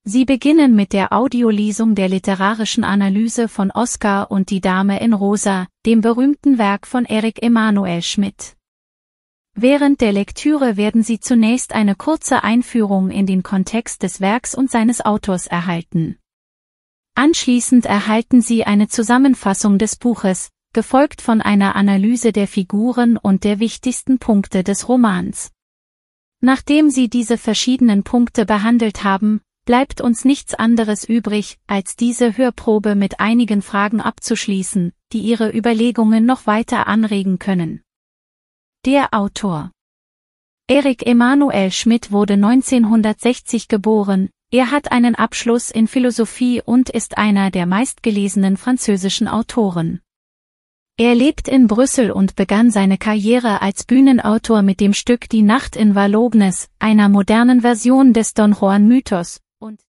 Sie beginnen mit der Audiolesung der literarischen Analyse von Oskar und die Dame in Rosa, dem berühmten Werk von Erich Emanuel Schmidt. Während der Lektüre werden Sie zunächst eine kurze Einführung in den Kontext des Werks und seines Autors erhalten. Anschließend erhalten Sie eine Zusammenfassung des Buches, gefolgt von einer Analyse der Figuren und der wichtigsten Punkte des Romans. Nachdem Sie diese verschiedenen Punkte behandelt haben, bleibt uns nichts anderes übrig, als diese Hörprobe mit einigen Fragen abzuschließen, die Ihre Überlegungen noch weiter anregen können. Der Autor. Erich Emanuel Schmidt wurde 1960 geboren, er hat einen Abschluss in Philosophie und ist einer der meistgelesenen französischen Autoren. Er lebt in Brüssel und begann seine Karriere als Bühnenautor mit dem Stück Die Nacht in Vallognes, einer modernen Version des Don Juan-Mythos, und